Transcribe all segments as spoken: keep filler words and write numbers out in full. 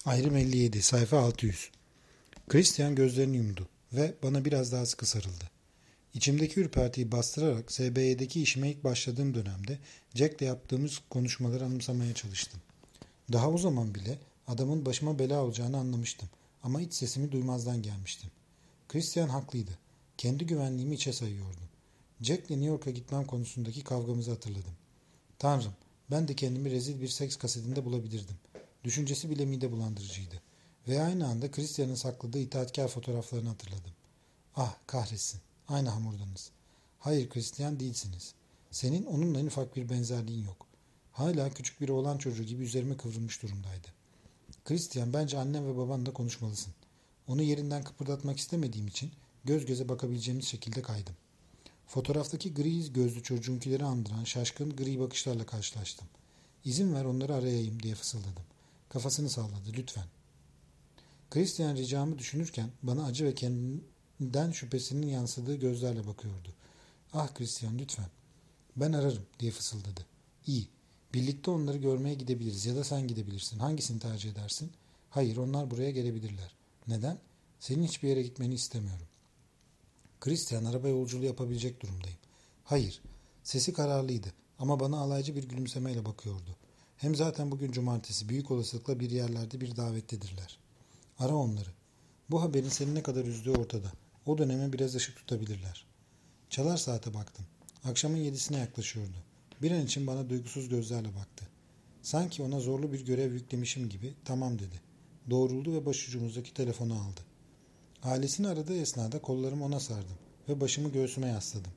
Ayrım elli yedi, sayfa altı yüz. Christian gözlerini yumdu ve bana biraz daha sıkı sarıldı. İçimdeki ürpertiyi bastırarak S B Y'deki işime ilk başladığım dönemde Jack'le yaptığımız konuşmaları anımsamaya çalıştım. Daha o zaman bile adamın başıma bela olacağını anlamıştım ama iç sesimi duymazdan gelmiştim. Christian haklıydı. Kendi güvenliğimi içe sayıyordum. Jack'le New York'a gitmem konusundaki kavgamızı hatırladım. Tanrım, ben de kendimi rezil bir seks kasetinde bulabilirdim. Düşüncesi bile mide bulandırıcıydı. Ve aynı anda Christian'ın sakladığı itaatkar fotoğraflarını hatırladım. Ah kahretsin, aynı hamurdanız. Hayır Christian değilsiniz. Senin onunla en ufak bir benzerliğin yok. Hala küçük bir oğlan çocuğu gibi üzerime kıvrılmış durumdaydı. Christian, bence annem ve babanla konuşmalısın. Onu yerinden kıpırdatmak istemediğim için göz göze bakabileceğimiz şekilde kaydım. Fotoğraftaki gri gözlü çocuğunkileri andıran şaşkın gri bakışlarla karşılaştım. İzin ver onları arayayım diye fısıldadım. Kafasını salladı. Lütfen. Christian ricamı düşünürken bana acı ve kendinden şüphesinin yansıdığı gözlerle bakıyordu. Ah Christian lütfen. Ben ararım diye fısıldadı. İyi. Birlikte onları görmeye gidebiliriz ya da sen gidebilirsin. Hangisini tercih edersin? Hayır onlar buraya gelebilirler. Neden? Senin hiçbir yere gitmeni istemiyorum. Christian araba yolculuğu yapabilecek durumdayım. Hayır. Sesi kararlıydı ama bana alaycı bir gülümsemeyle bakıyordu. Hem zaten bugün cumartesi büyük olasılıkla bir yerlerde bir davettedirler. Ara onları. Bu haberin seni ne kadar üzdüğü ortada. O döneme biraz ışık tutabilirler. Çalar saate baktım. Akşamın yedisine yaklaşıyordu. Bir an için bana duygusuz gözlerle baktı. Sanki ona zorlu bir görev yüklemişim gibi tamam dedi. Doğruldu ve başucumuzdaki telefonu aldı. Ailesini aradığı esnada kollarımı ona sardım ve başımı göğsüme yasladım.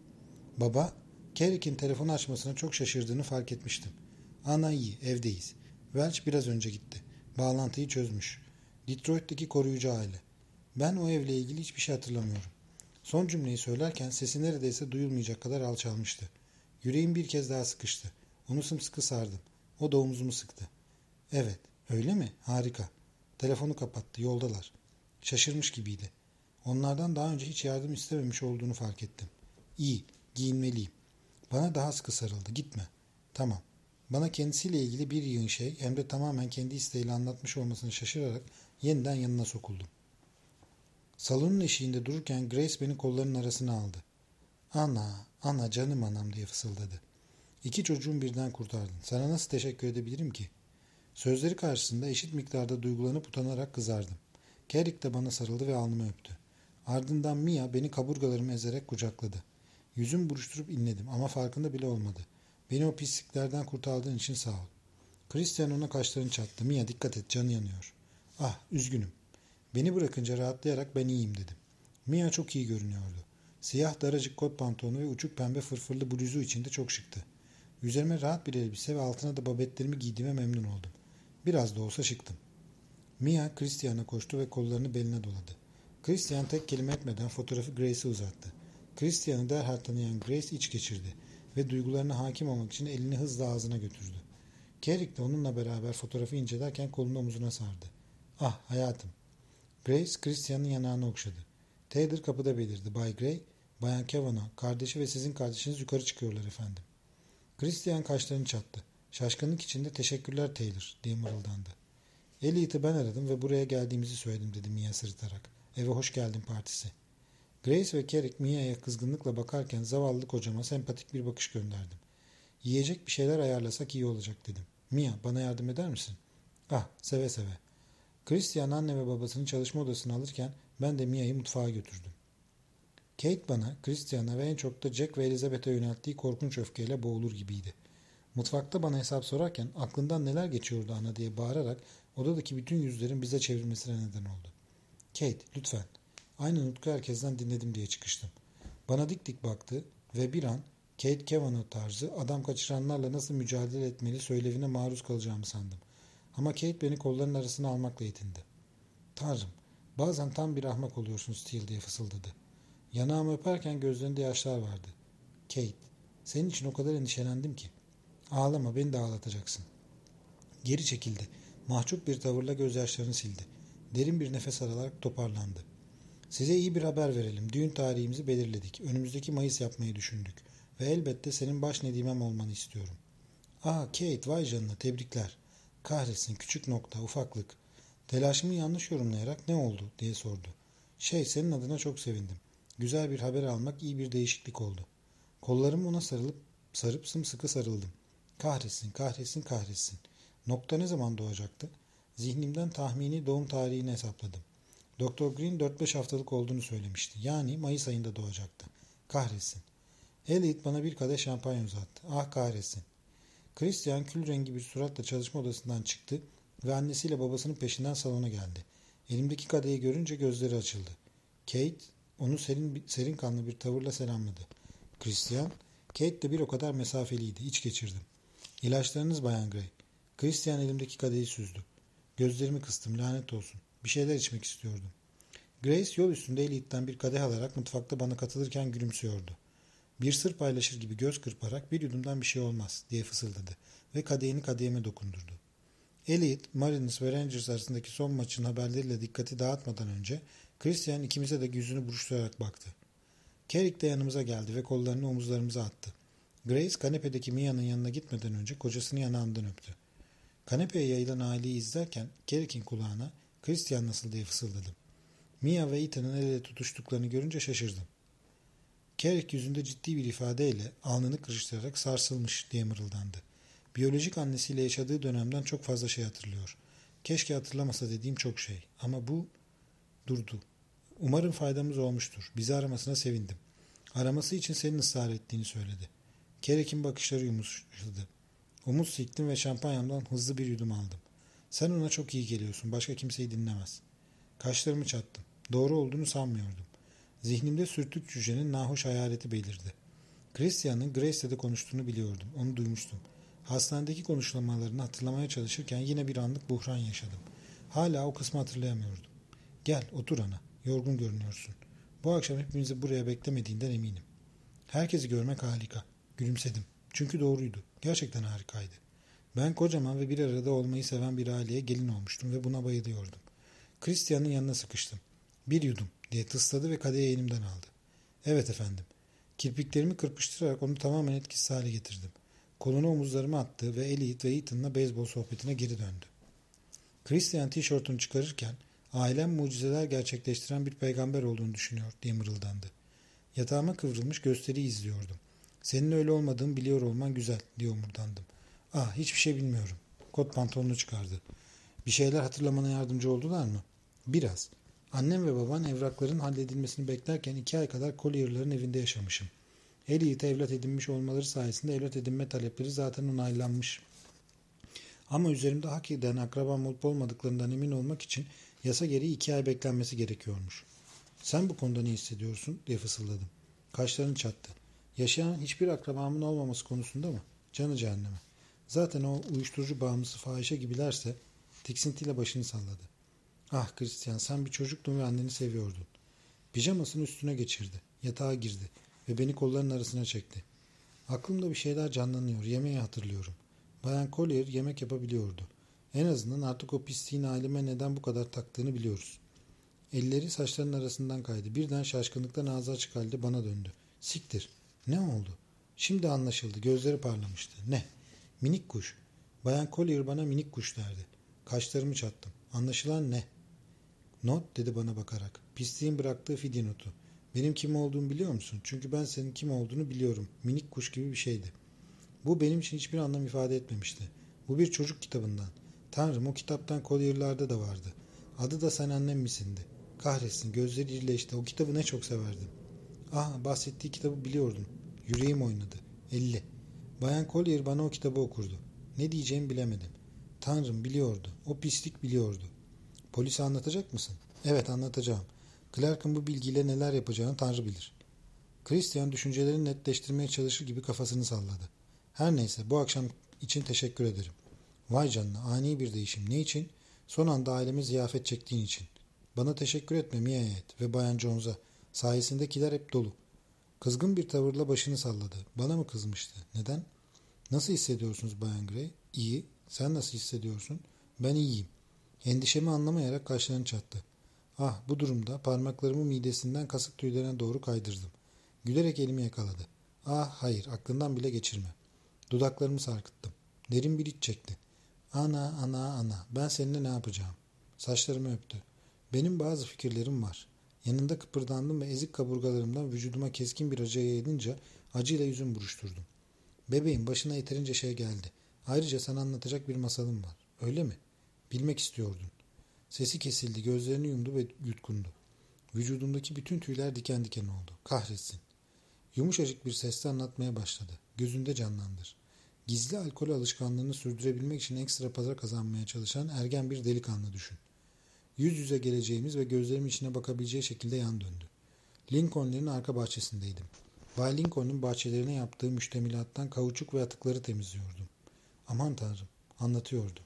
Baba, Kerrick'in telefonu açmasına çok şaşırdığını fark etmiştim. Ana iyi, evdeyiz. Welch biraz önce gitti. Bağlantıyı çözmüş. Detroit'teki koruyucu aile. Ben o evle ilgili hiçbir şey hatırlamıyorum. Son cümleyi söylerken sesi neredeyse duyulmayacak kadar alçalmıştı. Yüreğim bir kez daha sıkıştı. Onu sımsıkı sardım. O da omuzumu sıktı. Evet, öyle mi? Harika. Telefonu kapattı, yoldalar. Şaşırmış gibiydi. Onlardan daha önce hiç yardım istememiş olduğunu fark ettim. İyi, giyinmeliyim. Bana daha sıkı sarıldı. Gitme. Tamam. Bana kendisiyle ilgili bir yığın şey hem de tamamen kendi isteğiyle anlatmış olmasını şaşırarak yeniden yanına sokuldum. Salonun eşiğinde dururken Grace beni kollarının arasına aldı. Ana, ana canım anam diye fısıldadı. İki çocuğum birden kurtardın. Sana nasıl teşekkür edebilirim ki? Sözleri karşısında eşit miktarda duygulanıp utanarak kızardım. Kerrick de bana sarıldı ve alnımı öptü. Ardından Mia beni kaburgalarımı ezerek kucakladı. Yüzümü buruşturup inledim ama farkında bile olmadı. Beni o pisliklerden kurtardığın için sağ ol. Christian ona kaşlarını çattı. Mia dikkat et canı yanıyor. Ah üzgünüm. Beni bırakınca rahatlayarak ben iyiyim dedim. Mia çok iyi görünüyordu. Siyah daracık kot pantolonu ve uçuk pembe fırfırlı bluzu içinde çok şıktı. Üzerime rahat bir elbise ve altına da babetlerimi giydiğime memnun oldum. Biraz da olsa şıktım. Mia Christian'a koştu ve kollarını beline doladı. Christian tek kelime etmeden fotoğrafı Grace'e uzattı. Christian'ı derhal tanıyan Grace iç geçirdi ve duygularına hakim olmak için elini hızla ağzına götürdü. Kerrick de onunla beraber fotoğrafı incelerken kolunu omuzuna sardı. Ah hayatım. Grace Christian'ın yanağını okşadı. Taylor kapıda belirdi. Bay Gray, Bayan Kavanaugh, kardeşi ve sizin kardeşiniz yukarı çıkıyorlar efendim. Christian kaşlarını çattı. Şaşkınlık içinde teşekkürler Taylor diye mırıldandı. Elliot'ı ben aradım ve buraya geldiğimizi söyledim dedi Mia sırıtarak. Eve hoş geldin partisi. Grace ve Kerrick Mia'ya kızgınlıkla bakarken zavallı kocama sempatik bir bakış gönderdim. Yiyecek bir şeyler ayarlasak iyi olacak dedim. Mia bana yardım eder misin? Ah seve seve. Christian anne ve babasını çalışma odasına alırken ben de Mia'yı mutfağa götürdüm. Kate bana, Christian'a ve en çok da Jack ve Elizabeth'e yönelttiği korkunç öfkeyle boğulur gibiydi. Mutfakta bana hesap sorarken aklından neler geçiyordu ana diye bağırarak odadaki bütün yüzlerin bize çevrilmesine neden oldu. Kate lütfen. Aynı nutku herkesten dinledim diye çıkıştım. Bana dik dik baktı ve bir an Kate Kavanaugh tarzı adam kaçıranlarla nasıl mücadele etmeli söylevine maruz kalacağımı sandım. Ama Kate beni kollarının arasına almakla yetindi. Tanrım, bazen tam bir ahmak oluyorsun Steele diye fısıldadı. Yanağımı öperken gözlerinde yaşlar vardı. Kate, senin için o kadar endişelendim ki. Ağlama, beni de ağlatacaksın. Geri çekildi. Mahcup bir tavırla gözyaşlarını sildi. Derin bir nefes alarak toparlandı. Size iyi bir haber verelim. Düğün tarihimizi belirledik. Önümüzdeki Mayıs yapmayı düşündük. Ve elbette senin baş nedimem olmanı istiyorum. Aa Kate, vay canına, tebrikler. Kahretsin, küçük nokta, ufaklık. Telaşımı yanlış yorumlayarak ne oldu diye sordu. Şey, senin adına çok sevindim. Güzel bir haber almak iyi bir değişiklik oldu. Kollarımı ona sarılıp sarıp sımsıkı sarıldım. Kahretsin, kahretsin, kahretsin. Nokta ne zaman doğacaktı? Zihnimden tahmini doğum tarihini hesapladım. Doktor Green dört beş haftalık olduğunu söylemişti. Yani Mayıs ayında doğacaktı. Kahretsin. Elliot bana bir kadeh şampanya uzattı. Ah kahretsin. Christian kül rengi bir suratla çalışma odasından çıktı ve annesiyle babasının peşinden salona geldi. Elimdeki kadehi görünce gözleri açıldı. Kate onu serin, serin kanlı bir tavırla selamladı. Christian, Kate de bir o kadar mesafeliydi. İç geçirdim. İlaçlarınız Bayan Gray. Christian elimdeki kadehi süzdü. Gözlerimi kıstım, lanet olsun. Bir şeyler içmek istiyordum. Grace yol üstünde Elliot'ten bir kadeh alarak mutfakta bana katılırken gülümsüyordu. Bir sır paylaşır gibi göz kırparak bir yudumdan bir şey olmaz diye fısıldadı ve kadehini kadehime dokundurdu. Elliot, Mariners ve Rangers arasındaki son maçın haberleriyle dikkati dağıtmadan önce Christian ikimize de yüzünü buruşturarak baktı. Carrick de yanımıza geldi ve kollarını omuzlarımıza attı. Grace kanepedeki Mia'nın yanına gitmeden önce kocasını yanağından öptü. Kanepeye yayılan aileyi izlerken Carrick'in kulağına Christian nasıl diye fısıldadım. Mia ve Ethan'ın el ele tutuştuklarını görünce şaşırdım. Carrick yüzünde ciddi bir ifadeyle alnını kırıştırarak sarsılmış diye mırıldandı. Biyolojik annesiyle yaşadığı dönemden çok fazla şey hatırlıyor. Keşke hatırlamasa dediğim çok şey. Ama bu durdu. Umarım faydamız olmuştur. Bizi aramasına sevindim. Araması için senin ısrar ettiğini söyledi. Carrick'in bakışları yumuşadı. Omuz silktim ve şampanyamdan hızlı bir yudum aldım. Sen ona çok iyi geliyorsun. Başka kimseyi dinlemez. Kaşlarımı çattım. Doğru olduğunu sanmıyordum. Zihnimde sürtük cücenin nahoş hayaleti belirdi. Christian'ın Grace'le de konuştuğunu biliyordum. Onu duymuştum. Hastanedeki konuşmalarını hatırlamaya çalışırken yine bir anlık buhran yaşadım. Hala o kısmı hatırlayamıyordum. Gel, otur ana. Yorgun görünüyorsun. Bu akşam hepimizi buraya beklemediğinden eminim. Herkesi görmek harika. Gülümsedim. Çünkü doğruydu. Gerçekten harikaydı. Ben kocaman ve bir arada olmayı seven bir aileye gelin olmuştum ve buna bayılıyordum. Christian'ın yanına sıkıştım. Bir yudum diye tısladı ve kadehi elimden aldı. Evet efendim. Kirpiklerimi kırpıştırarak onu tamamen etkisiz hale getirdim. Kolunu omuzlarıma attı ve Elliot ve Ethan'la beyzbol sohbetine geri döndü. Christian tişörtünü çıkarırken ailem mucizeler gerçekleştiren bir peygamber olduğunu düşünüyor diye mırıldandı. Yatağıma kıvrılmış gösteriyi izliyordum. Senin öyle olmadığını biliyor olman güzel diye omurdandım. Ah, hiçbir şey bilmiyorum. Kot pantolonunu çıkardı. Bir şeyler hatırlamana yardımcı oldular mı? Biraz. Annem ve baban evrakların halledilmesini beklerken iki ay kadar Collier'ların evinde yaşamışım. Elliot'e evlat edinmiş olmaları sayesinde evlat edinme talepleri zaten onaylanmış. Ama üzerimde hak eden akrabam olup olmadıklarından emin olmak için yasa gereği iki ay beklenmesi gerekiyormuş. Sen bu konuda ne hissediyorsun diye fısıldadım. Kaşlarını çattı. Yaşayan hiçbir akrabamın olmaması konusunda mı? Canı cehenneme. Zaten o uyuşturucu bağımlısı fahişe gibilerse tiksintiyle başını salladı. Ah Christian, sen bir çocuktun ve anneni seviyordun. Pijamasını üstüne geçirdi. Yatağa girdi ve beni kollarının arasına çekti. Aklımda bir şeyler canlanıyor. Yemeği hatırlıyorum. Bayan Collier yemek yapabiliyordu. En azından artık o pisliğin aileme neden bu kadar taktığını biliyoruz. Elleri saçlarının arasından kaydı. Birden şaşkınlıktan ağzı açık halde bana döndü. Siktir. Ne oldu? Şimdi anlaşıldı. Gözleri parlamıştı. Ne? Minik kuş. Bayan Collier bana minik kuş derdi. Kaşlarımı çattım. Anlaşılan ne? Not dedi bana bakarak. Pisliğin bıraktığı fidye notu. Benim kim olduğumu biliyor musun? Çünkü ben senin kim olduğunu biliyorum. Minik kuş gibi bir şeydi. Bu benim için hiçbir anlam ifade etmemişti. Bu bir çocuk kitabından. Tanrım, o kitaptan Collier'larda da vardı. Adı da Sen Annem Misin'di. Kahretsin, gözleri irileşti. O kitabı ne çok severdim. Ah, bahsettiği kitabı biliyordum. Yüreğim oynadı. elli. Bayan Collier bana o kitabı okurdu. Ne diyeceğimi bilemedim. Tanrım, biliyordu. O pislik biliyordu. Polise anlatacak mısın? Evet, anlatacağım. Clark'ın bu bilgiyle neler yapacağını Tanrı bilir. Christian düşüncelerini netleştirmeye çalışır gibi kafasını salladı. Her neyse, bu akşam için teşekkür ederim. Vay canına, ani bir değişim. Ne için? Son anda aileme ziyafet çektiğin için. Bana teşekkür etme Mia'ya et ve Bayan Jones'a. Sayesindekiler hep dolu. Kızgın bir tavırla başını salladı. Bana mı kızmıştı? Neden? Nasıl hissediyorsunuz Bayan Gray? İyi. Sen nasıl hissediyorsun? Ben iyiyim. Endişemi anlamayarak kaşlarını çattı. Ah, bu durumda parmaklarımı midesinden kasık tüylerine doğru kaydırdım. Gülerek elimi yakaladı. Ah hayır, aklından bile geçirme. Dudaklarımı sarkıttım. Derin bir iç çekti. Ana ana ana, ben seninle ne yapacağım? Saçlarımı öptü. Benim bazı fikirlerim var. Yanında kıpırdandım ve ezik kaburgalarımdan vücuduma keskin bir acı yayılınca acıyla yüzüm buruşturdum. Bebeğim, başına yeterince şey geldi. Ayrıca sana anlatacak bir masalım var. Öyle mi? Bilmek istiyordun. Sesi kesildi, gözlerini yumdu ve yutkundu. Vücudundaki bütün tüyler diken diken oldu. Kahretsin. Yumuşacık bir sesle anlatmaya başladı. Gözünde canlandır. Gizli alkol alışkanlığını sürdürebilmek için ekstra para kazanmaya çalışan ergen bir delikanlı düşün. Yüz yüze geleceğimiz ve gözlerimin içine bakabileceği şekilde yan döndü. Lincoln'lerin arka bahçesindeydim. Bay Lincoln'un bahçelerine yaptığı müştemilattan kauçuk ve atıkları temizliyordum. Aman tanrım, anlatıyordu.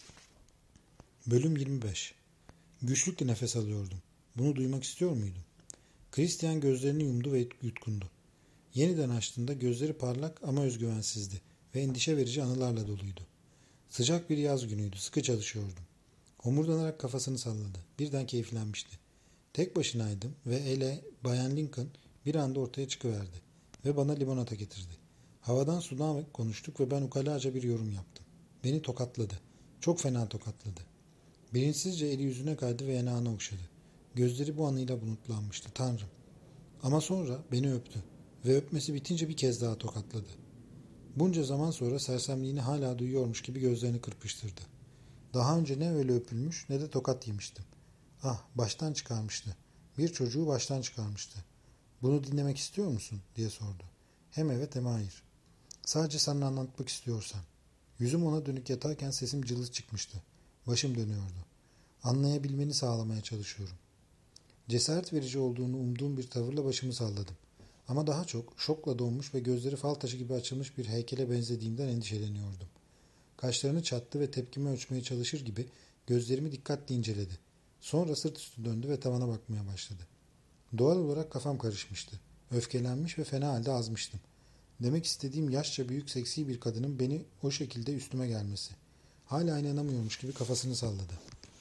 Bölüm yirmi beş. Güçlükle nefes alıyordum. Bunu duymak istiyor muydum? Christian gözlerini yumdu ve yutkundu. Yeniden açtığında gözleri parlak ama özgüvensizdi ve endişe verici anılarla doluydu. Sıcak bir yaz günüydü, sıkı çalışıyordum. Homurdanarak kafasını salladı. Birden keyiflenmişti. Tek başınaydım ve ele Bayan Lincoln bir anda ortaya çıkıverdi ve bana limonata getirdi. Havadan sudan konuştuk ve ben ukalaca bir yorum yaptım. Beni tokatladı. Çok fena tokatladı. Bilinçsizce eli yüzüne kaydı ve yanağını okşadı. Gözleri bu anıyla bulutlanmıştı. Tanrım. Ama sonra beni öptü ve öpmesi bitince bir kez daha tokatladı. Bunca zaman sonra sersemliğini hala duyuyormuş gibi gözlerini kırpıştırdı. Daha önce ne öyle öpülmüş ne de tokat yemiştim. Ah, baştan çıkarmıştı. Bir çocuğu baştan çıkarmıştı. Bunu dinlemek istiyor musun? Diye sordu. Hem evet hem hayır. Sadece sana anlatmak istiyorsan. Yüzüm ona dönük yatarken sesim cılız çıkmıştı. Başım dönüyordu. Anlayabilmeni sağlamaya çalışıyorum. Cesaret verici olduğunu umduğum bir tavırla başımı salladım. Ama daha çok şokla donmuş ve gözleri fal taşı gibi açılmış bir heykele benzediğimden endişeleniyordum. Kaşlarını çattı ve tepkimi ölçmeye çalışır gibi gözlerimi dikkatle inceledi. Sonra sırt üstü döndü ve tavana bakmaya başladı. Doğal olarak kafam karışmıştı. Öfkelenmiş ve fena halde azmıştım. Demek istediğim yaşça büyük seksi bir kadının beni o şekilde üstüme gelmesi. Hala inanamıyormuş gibi kafasını salladı.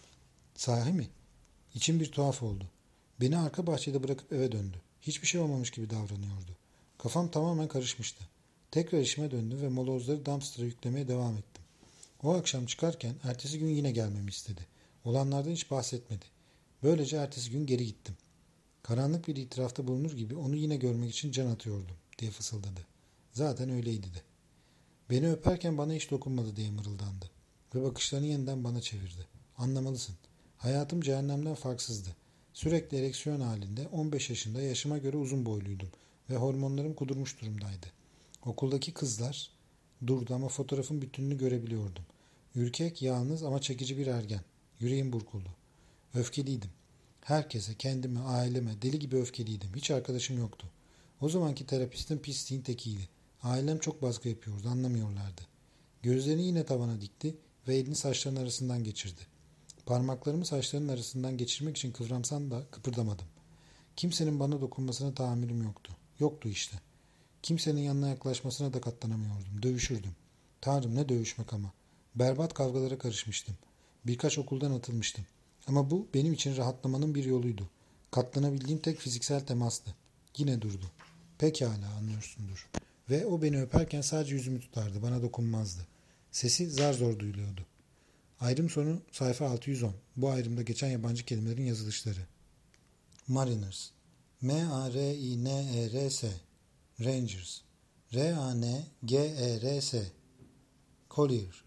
Sahi mi? İçim bir tuhaf oldu. Beni arka bahçede bırakıp eve döndü. Hiçbir şey olmamış gibi davranıyordu. Kafam tamamen karışmıştı. Tekrar işime döndüm ve molozları dumpster'a yüklemeye devam ettim. O akşam çıkarken ertesi gün yine gelmemi istedi. Olanlardan hiç bahsetmedi. Böylece ertesi gün geri gittim. Karanlık bir itirafta bulunur gibi onu yine görmek için can atıyordum diye fısıldadı. Zaten öyleydi de. Beni öperken bana hiç dokunmadı diye mırıldandı. Ve bakışlarını yeniden bana çevirdi. Anlamalısın. Hayatım cehennemden farksızdı. Sürekli ereksiyon halinde on beş yaşında yaşıma göre uzun boyluydum ve hormonlarım kudurmuş durumdaydı. Okuldaki kızlar durdu ama fotoğrafın bütününü görebiliyordum. Ürkek, yalnız ama çekici bir ergen. Yüreğim burkuldu. Öfkeliydim. Herkese, kendime, aileme deli gibi öfkeliydim. Hiç arkadaşım yoktu. O zamanki terapistim pisliğin tekiydi. Ailem çok baskı yapıyordu, anlamıyorlardı. Gözlerini yine tavana dikti ve elini saçlarının arasından geçirdi. Parmaklarımı saçlarının arasından geçirmek için kıvramsam da kıpırdamadım. Kimsenin bana dokunmasına tahammülüm yoktu. Yoktu işte. Kimsenin yanına yaklaşmasına da katlanamıyordum. Dövüşürdüm. Tanrım, ne dövüşmek ama. Berbat kavgalara karışmıştım. Birkaç okuldan atılmıştım. Ama bu benim için rahatlamanın bir yoluydu. Katlanabildiğim tek fiziksel temastı. Yine durdu. Pekala, anlıyorsundur. Ve o beni öperken sadece yüzümü tutardı. Bana dokunmazdı. Sesi zar zor duyuluyordu. Ayrım sonu sayfa altı yüz on. Bu ayrımda geçen yabancı kelimelerin yazılışları. Mariners. M A R I N E R S. Rangers. R A N G E R S. Collier.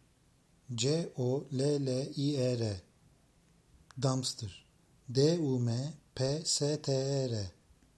C O L L I E R. Dumpster. D U M P S T E R.